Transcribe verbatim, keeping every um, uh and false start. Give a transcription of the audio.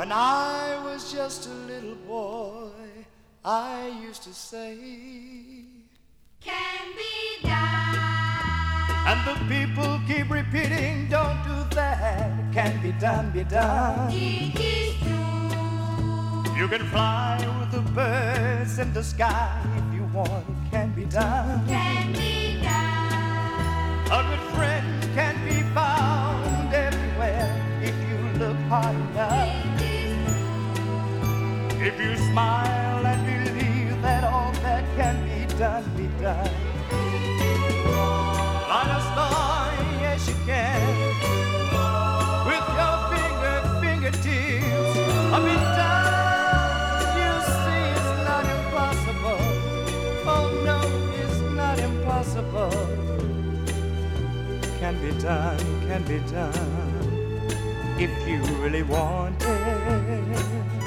When I was just a little boy, I used to say, can be done. And the people keep repeating, don't do that. Can be done, be done. It is true. You can fly with the birds in the sky if you want. It can be done. Can be done. A good friend can be found everywhere if you look hard enough. If you smile and believe that all that can be done, be done. Light a star, yes you can. With your finger, fingertips, up and down. You see it's not impossible. Oh no, it's not impossible. Can be done, can be done. If you really want it.